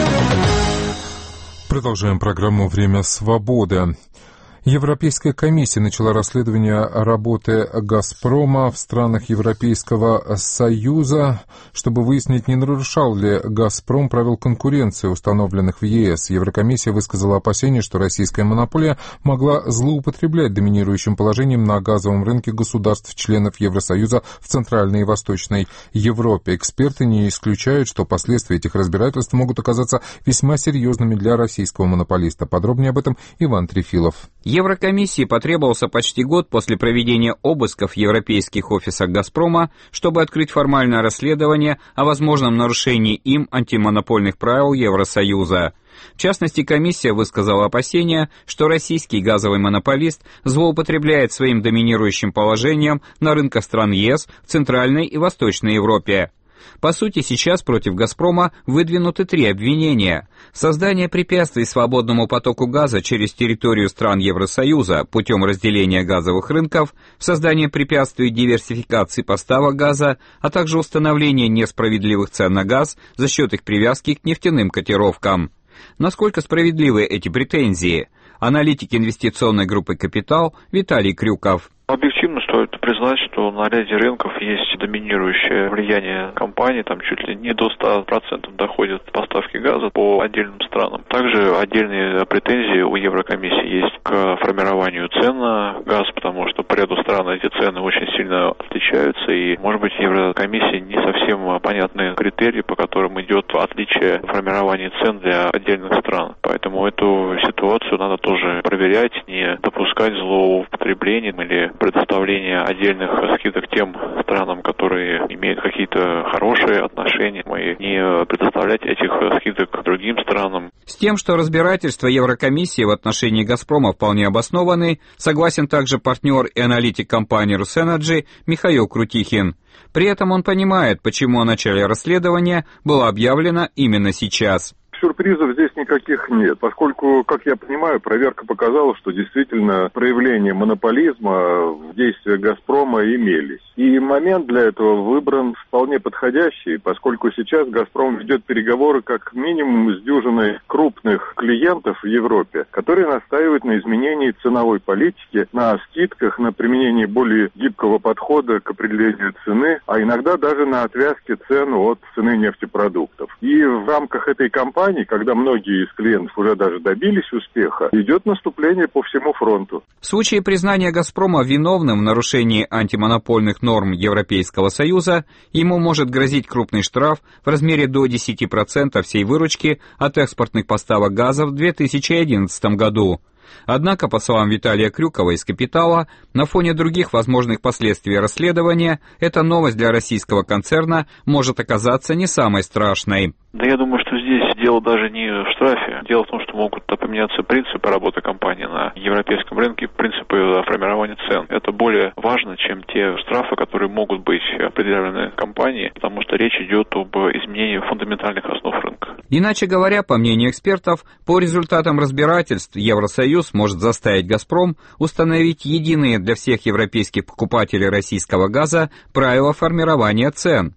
Продолжаем программу «Время свободы». Европейская комиссия начала расследование работы «Газпрома» в странах Европейского Союза, чтобы выяснить, не нарушал ли «Газпром» правил конкуренции, установленных в ЕС. Еврокомиссия высказала опасение, что российская монополия могла злоупотреблять доминирующим положением на газовом рынке государств-членов Евросоюза в Центральной и Восточной Европе. Эксперты не исключают, что последствия этих разбирательств могут оказаться весьма серьезными для российского монополиста. Подробнее об этом Иван Трефилов. Еврокомиссии потребовался почти год после проведения обысков в европейских офисах «Газпрома», чтобы открыть формальное расследование о возможном нарушении им антимонопольных правил Евросоюза. В частности, комиссия высказала опасения, что российский газовый монополист злоупотребляет своим доминирующим положением на рынках стран ЕС в Центральной и Восточной Европе. По сути, сейчас против «Газпрома» выдвинуты три обвинения. Создание препятствий свободному потоку газа через территорию стран Евросоюза путем разделения газовых рынков, создание препятствий диверсификации поставок газа, а также установление несправедливых цен на газ за счет их привязки к нефтяным котировкам. Насколько справедливы эти претензии? Аналитик инвестиционной группы «Капитал» Виталий Крюков. Объективно стоит признать, что на ряде рынков есть доминирующее влияние компаний, там чуть ли не до ста процентов доходят поставки газа по отдельным странам. Также отдельные претензии у Еврокомиссии есть к формированию цен на газ, потому что по ряду стран эти цены очень сильно отличаются, и, может быть, Еврокомиссии не совсем понятны критерии, по которым идет отличие формирования цен для отдельных стран. Поэтому эту ситуацию надо тоже проверять, не допускать злоупотребления или предоставление отдельных скидок тем странам, которые имеют какие-то хорошие отношения, и не предоставлять этих скидок другим странам. С тем, что разбирательства Еврокомиссии в отношении «Газпрома» вполне обоснованы, согласен также партнер и аналитик компании «Русэнерджи» Михаил Крутихин. При этом он понимает, почему о начале расследования было объявлено именно сейчас. сюрпризов здесь никаких нет, поскольку, как я понимаю, проверка показала, что действительно проявления монополизма в действиях «Газпрома» имелись. И момент для этого выбран вполне подходящий, поскольку сейчас «Газпром» ведет переговоры как минимум с дюжиной крупных клиентов в Европе, которые настаивают на изменении ценовой политики, на скидках, на применении более гибкого подхода к определению цены, а иногда даже на отвязке цен от цены нефтепродуктов. И в рамках этой кампании, когда многие из клиентов уже даже добились успеха, идет наступление по всему фронту. В случае признания «Газпрома» виновным в нарушении антимонопольных норм Европейского Союза, ему может грозить крупный штраф в размере до десять процентов всей выручки от экспортных поставок газа в две тысячи одиннадцатом году. Однако, по словам Виталия Крюкова из «Капитала», на фоне других возможных последствий расследования, эта новость для российского концерна может оказаться не самой страшной. Да я думаю, что здесь дело даже не в штрафе. Дело в том, что могут поменяться принципы работы компании на европейском рынке, принципы формирования цен. Это более важно, чем те штрафы, которые могут быть определены компанией, потому что речь идет об изменении фундаментальных основ рынка. Иначе говоря, по мнению экспертов, по результатам разбирательств Евросоюз может заставить «Газпром» установить единые для всех европейских покупателей российского газа правила формирования цен.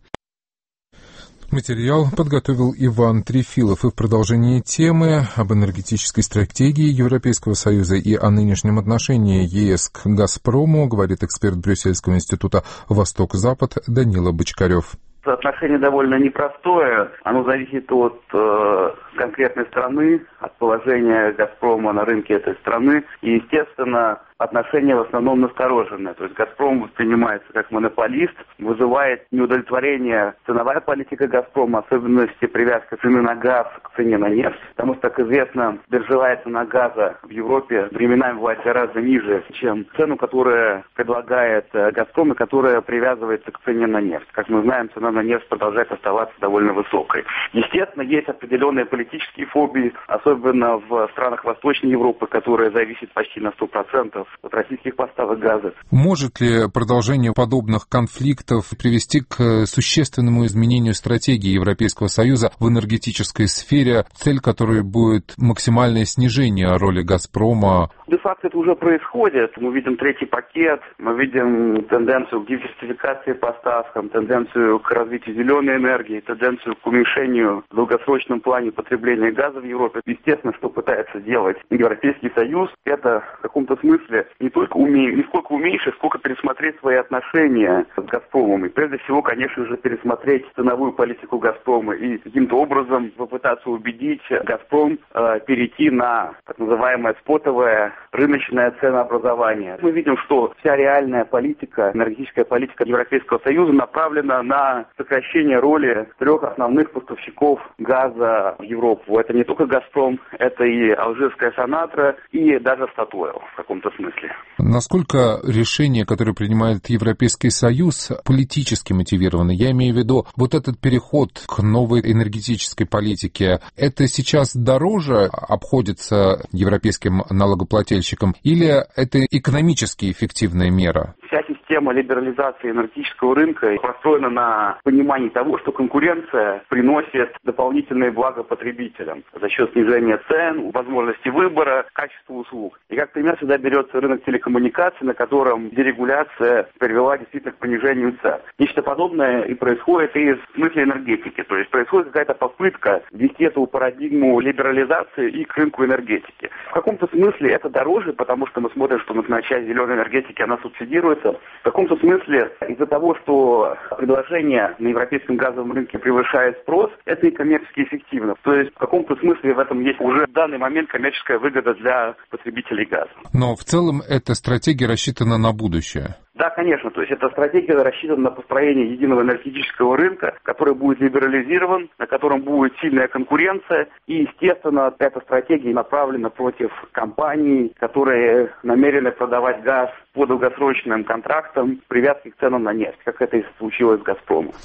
Материал подготовил Иван Трефилов. И в продолжении темы об энергетической стратегии Европейского Союза и о нынешнем отношении ЕС к «Газпрому» говорит эксперт Брюссельского института «Восток-Запад» Данила Бочкарев. Отношение довольно непростое. Оно зависит от э, конкретной страны, от положения «Газпрома» на рынке этой страны. И, естественно, отношения в основном настороженные. То есть «Газпром» воспринимается как монополист, вызывает неудовлетворение ценовая политика «Газпрома», особенности привязка цены на газ к цене на нефть. Потому что, как известно, биржевая цена газа в Европе временами бывает гораздо ниже, чем цену, которую предлагает «Газпром» и которая привязывается к цене на нефть. Как мы знаем, цена на нефть продолжает оставаться довольно высокой. Естественно, есть определенные политические фобии, особенно в странах Восточной Европы, которые зависят почти на сто процентов от российских поставок газа. Может ли продолжение подобных конфликтов привести к существенному изменению стратегии Европейского Союза в энергетической сфере, цель которой будет максимальное снижение роли «Газпрома»? Де-факто это уже происходит. Мы видим третий пакет, мы видим тенденцию к диверсификации поставкам, тенденцию к развитию зеленой энергии, тенденцию к уменьшению в долгосрочном плане потребления газа в Европе. Естественно, что пытается делать Европейский Союз, это в каком-то смысле не только уме... не сколько уменьшить, сколько пересмотреть свои отношения с «Газпромом». И прежде всего, конечно же, пересмотреть ценовую политику «Газпрома» и каким-то образом попытаться убедить «Газпром» э, перейти на так называемое спотовое рыночное ценообразование. Мы видим, что вся реальная политика, энергетическая политика Европейского Союза направлена на сокращение роли трех основных поставщиков газа в Европу. Это не только «Газпром», это и алжирская «Сонатра», и даже «Статойл» в каком-то смысле. Насколько решения, которые принимает Европейский Союз, политически мотивированы? Я имею в виду вот этот переход к новой энергетической политике. Это сейчас дороже обходится европейским налогоплательщикам или это экономически эффективная мера? Вся система либерализации энергетического рынка построена на понимании того, что конкуренция приносит дополнительные блага потребителям за счет снижения цен, возможности выбора, качества услуг. И как пример всегда берется рынок телекоммуникаций, на котором дерегуляция привела действительно к понижению цен. Нечто подобное и происходит и в смысле энергетики. То есть происходит какая-то попытка ввести эту парадигму либерализации и к рынку энергетики. В каком-то смысле это дороже, потому что мы смотрим, что, например, часть зеленой энергетики, она субсидируется. В каком-то смысле из-за того, что предложение на европейском газовом рынке превышает спрос, это и коммерчески эффективно. То есть в каком-то смысле в этом есть уже в данный момент коммерческая выгода для потребителей газа. Но в целом эта стратегия рассчитана на будущее. Да, конечно. То есть эта стратегия рассчитана на построение единого энергетического рынка, который будет либерализирован, на котором будет сильная конкуренция. И, естественно, эта стратегия направлена против компаний, которые намерены продавать газ по долгосрочным контрактам в привязке к ценам на нефть, как это и случилось с «Газпромом».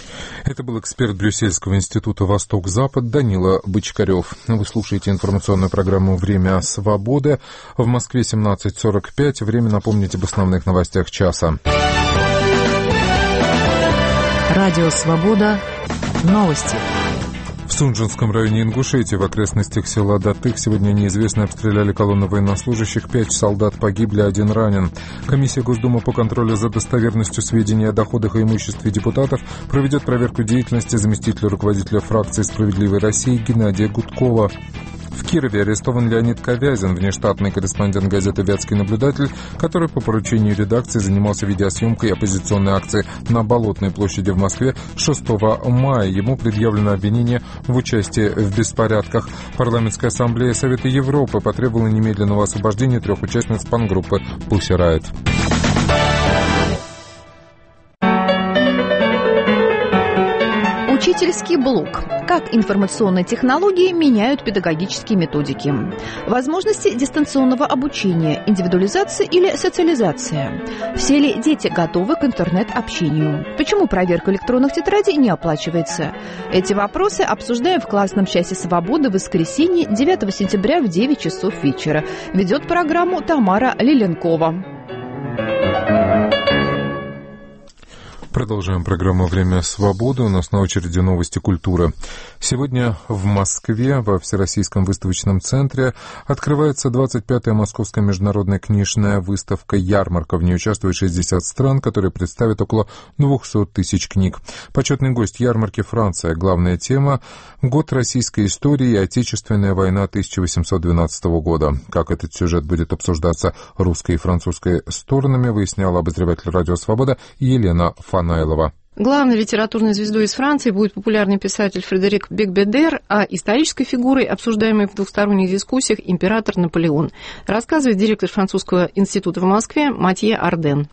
Это был эксперт Брюссельского института «Восток-Запад» Данила Бочкарев. Вы слушаете информационную программу «Время свободы». В Москве семнадцать сорок пять. Время напомнить об основных новостях часа. Радио «Свобода». Новости. В Сунжинском районе Ингушетии в окрестностях села Датых сегодня неизвестные обстреляли колонну военнослужащих. Пять солдат погибли, один ранен. Комиссия Госдумы по контролю за достоверностью сведений о доходах и имуществе депутатов проведет проверку деятельности заместителя руководителя фракции «Справедливой России» Геннадия Гудкова. В Кирове арестован Леонид Ковязин, внештатный корреспондент газеты «Вятский наблюдатель», который по поручению редакции занимался видеосъемкой оппозиционной акции на Болотной площади в Москве шестого мая. Ему предъявлено обвинение в участии в беспорядках. Парламентская ассамблея Совета Европы потребовала немедленного освобождения трех участниц панк-группы «Pussy Riot». Учительский блок. Как информационные технологии меняют педагогические методики. Возможности дистанционного обучения, индивидуализация или социализация. Все ли дети готовы к интернет-общению? Почему проверка электронных тетрадей не оплачивается? Эти вопросы обсуждаем в классном часе «Свободы» в воскресенье девятого сентября в девять часов вечера. Ведет программу Тамара Лиленкова. Продолжаем программу «Время свободы». У нас на очереди новости культуры. Сегодня в Москве, во Всероссийском выставочном центре, открывается двадцать пятая Московская международная книжная выставка «Ярмарка». В ней участвует шестьдесят стран, которые представят около двести тысяч книг. Почетный гость ярмарки — Франция. Главная тема — год российской истории и Отечественная война тысяча восемьсот двенадцатого года. Как этот сюжет будет обсуждаться русской и французской сторонами, выясняла обозреватель «Радио Свобода» Елена Фанайлова. Главной литературной звездой из Франции будет популярный писатель Фредерик Бекбедер, а исторической фигурой, обсуждаемой в двухсторонних дискуссиях, император Наполеон, рассказывает директор французского института в Москве Матье Арден.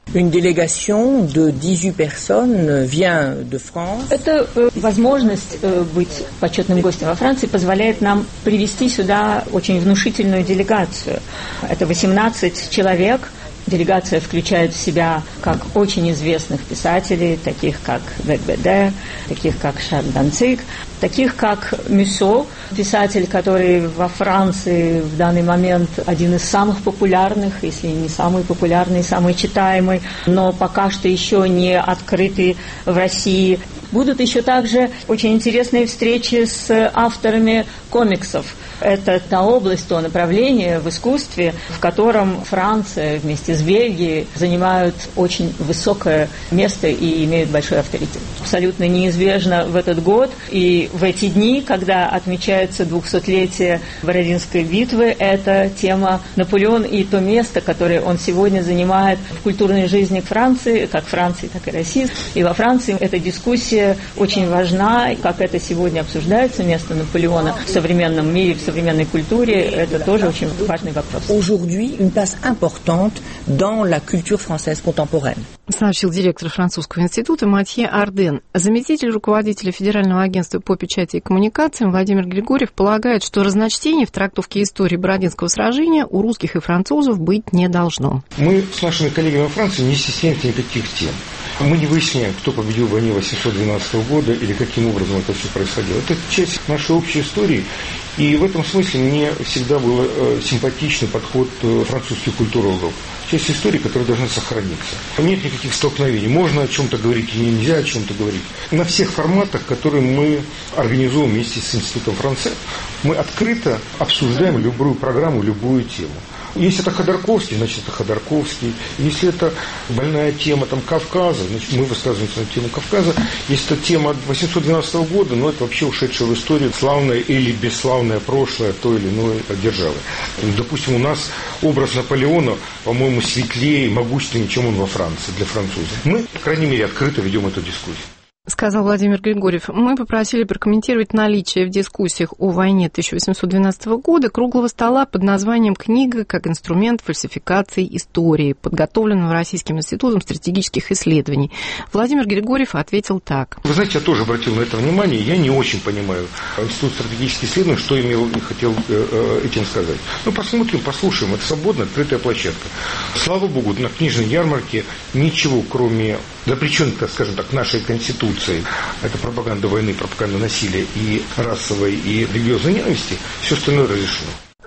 Это возможность быть почетным гостем во Франции позволяет нам привести сюда очень внушительную делегацию. Это восемнадцать человек. Делегация включает в себя как очень известных писателей, таких как Бекбедер, таких как Шарль Данциг, таких как Мюссо, писатель, который во Франции в данный момент один из самых популярных, если не самый популярный, самый читаемый, но пока что еще не открытый в России. Будут еще также очень интересные встречи с авторами комиксов. Это та область, то направление в искусстве, в котором Франция вместе с Бельгией занимают очень высокое место и имеют большой авторитет. Абсолютно неизбежно в этот год и в эти дни, когда отмечается двухсотлетие Бородинской битвы, это тема Наполеон и то место, которое он сегодня занимает в культурной жизни Франции, как Франции, так и России. И во Франции эта дискуссия очень важна, как это сегодня обсуждается, место Наполеона в современном мире, в современной культуре, это тоже очень важный вопрос. Aujourd'hui, une place importante dans la culture française contemporaine. Сообщил директор французского института Матье Арден. Заместитель руководителя Федерального агентства по печати и коммуникациям Владимир Григорьев полагает, что разночтений в трактовке истории Бородинского сражения у русских и французов быть не должно. Мы с нашими коллегами во Франции не стесняемся никаких тем. Мы не выясняем, кто победил в войне восемьсот двенадцатого года или каким образом это все происходило. Это часть нашей общей истории. И в этом смысле мне всегда был э, симпатичный подход э, французских культурологов. Часть истории, которая должна сохраниться. Нет никаких столкновений. Можно о чем-то говорить, нельзя о чем-то говорить. На всех форматах, которые мы организуем вместе с Институтом Франце, мы открыто обсуждаем любую программу, любую тему. Если это Ходорковский, значит это Ходорковский. Если это больная тема там, Кавказа, значит мы высказываемся на тему Кавказа. Если это тема восемьсот двенадцатого года, ну это вообще ушедшая в историю славное или бесславное прошлое той или иной державы. Допустим, у нас образ Наполеона, по-моему, светлее и могущественнее, чем он во Франции, для французов. Мы, по крайней мере, открыто ведем эту дискуссию. Сказал Владимир Григорьев. Мы попросили прокомментировать наличие в дискуссиях о войне тысяча восемьсот двенадцатого года круглого стола под названием «Книга как инструмент фальсификации истории», подготовленного Российским институтом стратегических исследований. Владимир Григорьев ответил так. Вы знаете, я тоже обратил на это внимание. Я не очень понимаю Институт стратегических исследований, что имел и хотел этим сказать. Ну, посмотрим, послушаем. Это свободная, открытая площадка. Слава Богу, на книжной ярмарке ничего, кроме запрещенных, скажем так, нашей Конституции, это пропаганда войны, пропаганда насилия и расовой, и религиозной ненависти, все остальное разрешено.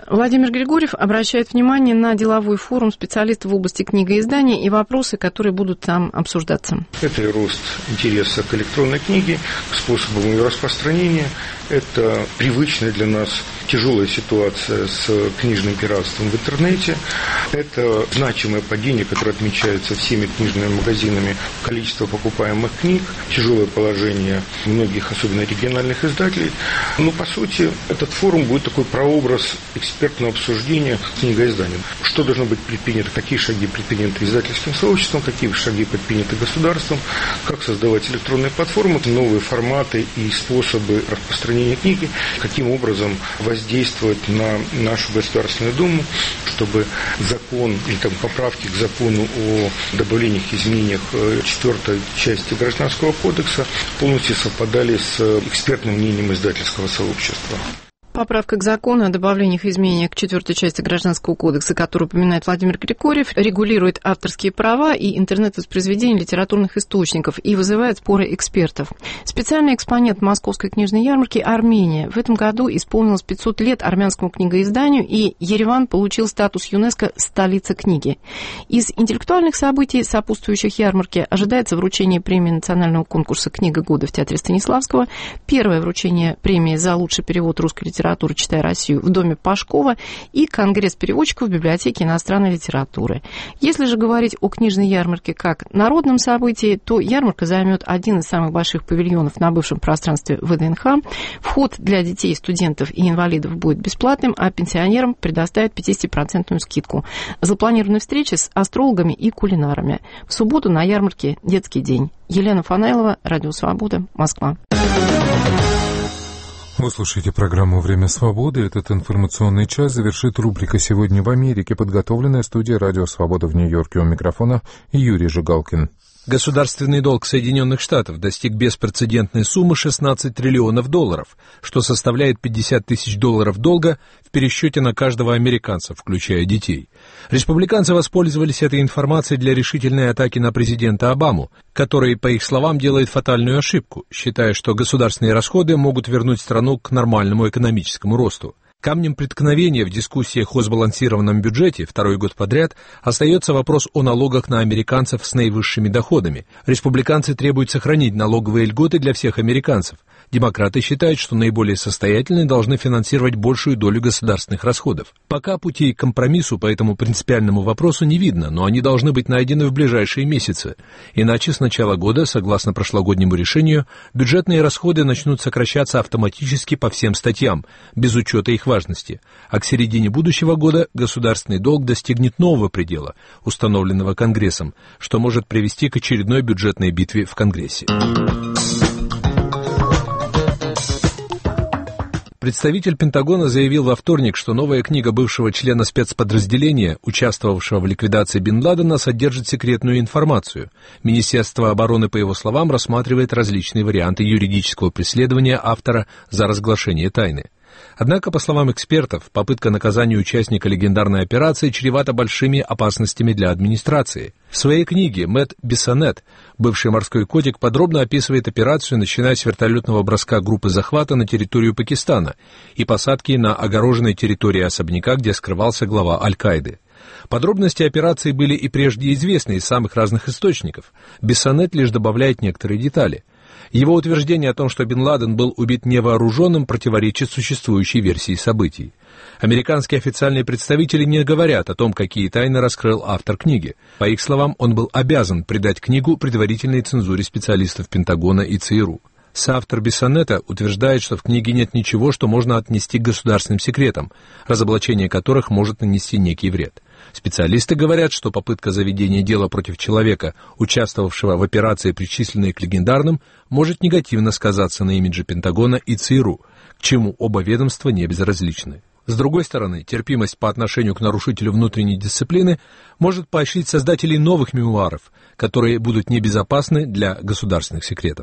Владимир Григорьев обращает внимание на деловой форум специалистов в области книгоиздания и вопросы, которые будут там обсуждаться. Это рост интереса к электронной книге, к способам ее распространения. Это привычная для нас тяжелая ситуация с книжным пиратством в интернете. Это значимое падение, которое отмечается всеми книжными магазинами, количество покупаемых книг, тяжелое положение многих, особенно региональных издателей. Но, по сути, этот форум будет такой прообраз экспертного обсуждения книгоиздания. Что должно быть предпринято, какие шаги предприняты издательским сообществом, какие шаги предприняты государством, как создавать электронные платформы, новые форматы и способы распространения книги, каким образом воздействовать на нашу Государственную Думу, чтобы закон или там, поправки к закону о добавлениях и изменениях четвертой части Гражданского кодекса полностью совпадали с экспертным мнением издательского сообщества. Поправка к закону о добавлениях и изменениях к четвертой части Гражданского кодекса, которую упоминает Владимир Григорьев, регулирует авторские права и интернет-воспроизведение литературных источников и вызывает споры экспертов. Специальный экспонент Московской книжной ярмарки «Армения». В этом году исполнилось пятьсот лет армянскому книгоизданию, и Ереван получил статус ЮНЕСКО «Столица книги». Из интеллектуальных событий, сопутствующих ярмарке, ожидается вручение премии национального конкурса «Книга года» в Театре Станиславского, первое вручение премии за лучший перевод русской литературы «Читай Россию» в Доме Пашкова и Конгресс переводчиков в Библиотеке иностранной литературы. Если же говорить о книжной ярмарке как народном событии, то ярмарка займет один из самых больших павильонов на бывшем пространстве ВДНХ. Вход для детей, студентов и инвалидов будет бесплатным, а пенсионерам предоставят пятидесятипроцентную скидку. Запланированы встречи с астрологами и кулинарами. В субботу на ярмарке «Детский день». Елена Фанаилова, Радио Свобода, Москва. Вы слушаете программу «Время свободы». Этот информационный час завершит рубрика «Сегодня в Америке», подготовленная студией «Радио Свобода» в Нью-Йорке. У микрофона Юрий Жигалкин. Государственный долг Соединенных Штатов достиг беспрецедентной суммы шестнадцать триллионов долларов, что составляет пятьдесят тысяч долларов долга в пересчете на каждого американца, включая детей. Республиканцы воспользовались этой информацией для решительной атаки на президента Обаму, который, по их словам, делает фатальную ошибку, считая, что государственные расходы могут вернуть страну к нормальному экономическому росту. Камнем преткновения в дискуссиях о сбалансированном бюджете второй год подряд остается вопрос о налогах на американцев с наивысшими доходами. Республиканцы требуют сохранить налоговые льготы для всех американцев. Демократы считают, что наиболее состоятельные должны финансировать большую долю государственных расходов. Пока путей к компромиссу по этому принципиальному вопросу не видно, но они должны быть найдены в ближайшие месяцы. Иначе с начала года, согласно прошлогоднему решению, бюджетные расходы начнут сокращаться автоматически по всем статьям, без учета их важности. А к середине будущего года государственный долг достигнет нового предела, установленного Конгрессом, что может привести к очередной бюджетной битве в Конгрессе. Представитель Пентагона заявил во вторник, что новая книга бывшего члена спецподразделения, участвовавшего в ликвидации Бен Ладена, содержит секретную информацию. Министерство обороны, по его словам, рассматривает различные варианты юридического преследования автора за разглашение тайны. Однако, по словам экспертов, попытка наказания участника легендарной операции чревата большими опасностями для администрации. В своей книге Мэтт Бессонет, бывший морской котик, подробно описывает операцию, начиная с вертолетного броска группы захвата на территорию Пакистана и посадки на огороженной территории особняка, где скрывался глава Аль-Каиды. Подробности операции были и прежде известны из самых разных источников. Бессонет лишь добавляет некоторые детали. Его утверждение о том, что Бен Ладен был убит невооруженным, противоречит существующей версии событий. Американские официальные представители не говорят о том, какие тайны раскрыл автор книги. По их словам, он был обязан придать книгу предварительной цензуре специалистов Пентагона и ЦРУ. Соавтор Бессонета утверждает, что в книге нет ничего, что можно отнести к государственным секретам, разоблачение которых может нанести некий вред. Специалисты говорят, что попытка заведения дела против человека, участвовавшего в операции, причисленной к легендарным, может негативно сказаться на имидже Пентагона и ЦРУ, к чему оба ведомства не безразличны. С другой стороны, терпимость по отношению к нарушителю внутренней дисциплины может поощрить создателей новых мемуаров, которые будут небезопасны для государственных секретов.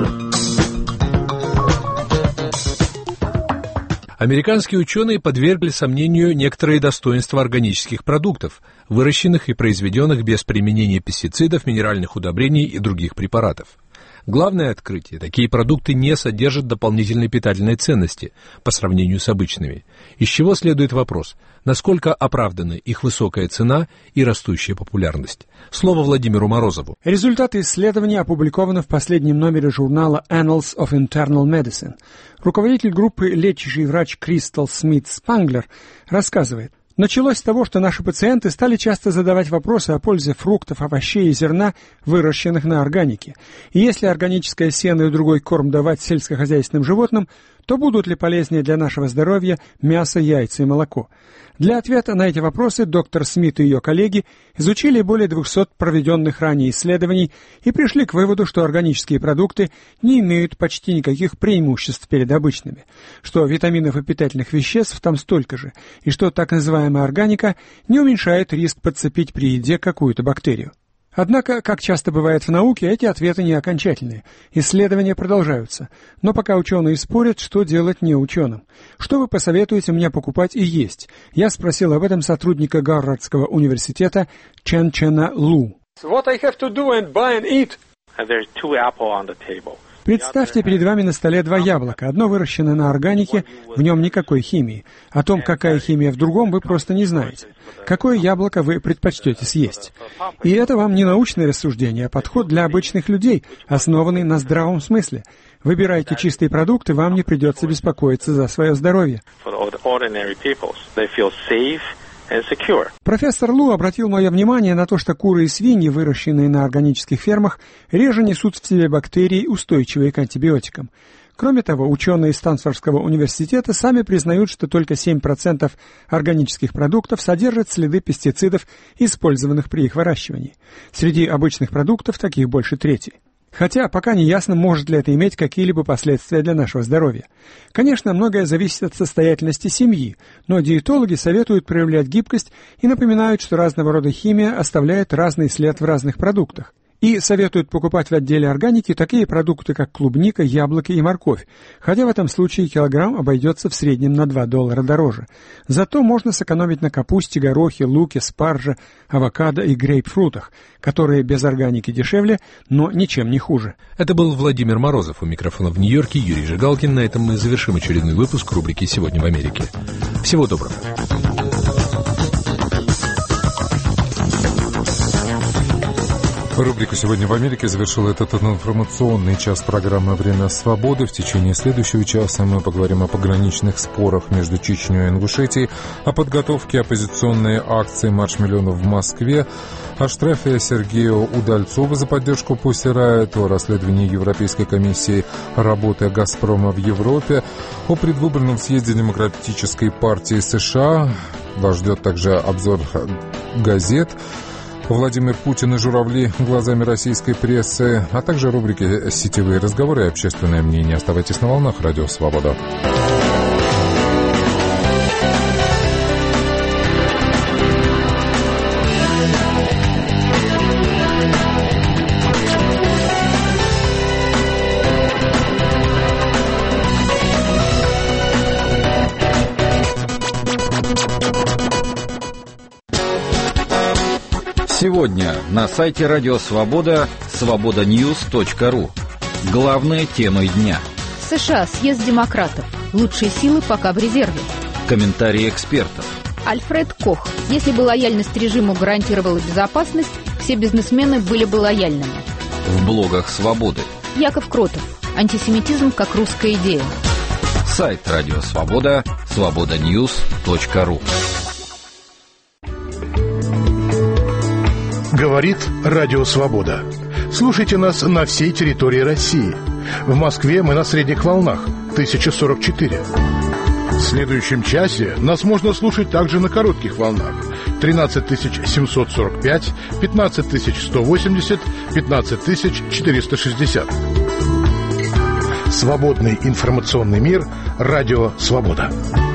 Американские ученые подвергли сомнению некоторые достоинства органических продуктов, выращенных и произведенных без применения пестицидов, минеральных удобрений и других препаратов. Главное открытие – такие продукты не содержат дополнительной питательной ценности по сравнению с обычными. Из чего следует вопрос, насколько оправданы их высокая цена и растущая популярность. Слово Владимиру Морозову. Результаты исследования опубликованы в последнем номере журнала Annals of Internal Medicine. Руководитель группы лечащий врач Кристал Смит Спанглер рассказывает: началось с того, что наши пациенты стали часто задавать вопросы о пользе фруктов, овощей и зерна, выращенных на органике. И если органическое сено и другой корм давать сельскохозяйственным животным, то будут ли полезнее для нашего здоровья мясо, яйца и молоко? Для ответа на эти вопросы доктор Смит и ее коллеги изучили более двухсот проведенных ранее исследований и пришли к выводу, что органические продукты не имеют почти никаких преимуществ перед обычными, что витаминов и питательных веществ там столько же, и что так называемая органика не уменьшает риск подцепить при еде какую-то бактерию. Однако, как часто бывает в науке, эти ответы не окончательные. Исследования продолжаются. Но пока ученые спорят, что делать не ученым. Что вы посоветуете мне покупать и есть? Я спросил об этом сотрудника Гарвардского университета Чен Чена Лу. What I have to do and buy and eat? There's two apple on the table. Представьте перед вами на столе два яблока. Одно выращено на органике, в нем никакой химии. О том, какая химия в другом, вы просто не знаете. Какое яблоко вы предпочтете съесть? И это вам не научное рассуждение, а подход для обычных людей, основанный на здравом смысле. Выбирайте чистые продукты, вам не придется беспокоиться за свое здоровье. Профессор Лу обратил мое внимание на то, что куры и свиньи, выращенные на органических фермах, реже несут в себе бактерии, устойчивые к антибиотикам. Кроме того, ученые из Стэнфордского университета сами признают, что только семь процентов органических продуктов содержат следы пестицидов, использованных при их выращивании. Среди обычных продуктов таких больше трети. Хотя пока не ясно, может ли это иметь какие-либо последствия для нашего здоровья. Конечно, многое зависит от состоятельности семьи, но диетологи советуют проявлять гибкость и напоминают, что разного рода химия оставляет разный след в разных продуктах. И советуют покупать в отделе органики такие продукты, как клубника, яблоки и морковь, хотя в этом случае килограмм обойдется в среднем на два доллара дороже. Зато можно сэкономить на капусте, горохе, луке, спарже, авокадо и грейпфрутах, которые без органики дешевле, но ничем не хуже. Это был Владимир Морозов. У микрофона в Нью-Йорке Юрий Жигалкин. На этом мы завершим очередной выпуск рубрики «Сегодня в Америке». Всего доброго. Рубрика «Сегодня в Америке» завершила этот информационный час программы «Время свободы». В течение следующего часа мы поговорим о пограничных спорах между Чечней и Ингушетией, о подготовке оппозиционной акции «Марш миллионов» в Москве, о штрафе Сергею Удальцову за поддержку Pussy Riot, о расследовании Европейской комиссии работы «Газпрома» в Европе, о предвыборном съезде Демократической партии США. Вас ждет также обзор газет. Владимир Путин и журавли глазами российской прессы, а также рубрики «Сетевые разговоры» и «Общественное мнение». Оставайтесь на волнах Радио Свобода. Сегодня на сайте Радио Свобода свобода ньюс точка ру. Главные темы дня. США. Съезд демократов. Лучшие силы пока в резерве. Комментарии экспертов. Альфред Кох. Если бы лояльность режиму гарантировала безопасность, все бизнесмены были бы лояльными. В блогах Свободы. Яков Кротов. Антисемитизм как русская идея. Сайт Радио Свобода свобода ньюс точка ру. Говорит Радио Свобода. Слушайте нас на всей территории России. В Москве мы на средних волнах тысяча сорок четыре. В следующем часе нас можно слушать также на коротких волнах тринадцать тысяч семьсот сорок пять, пятнадцать тысяч сто восемьдесят, пятнадцать тысяч четыреста шестьдесят. Свободный информационный мир. Радио Свобода.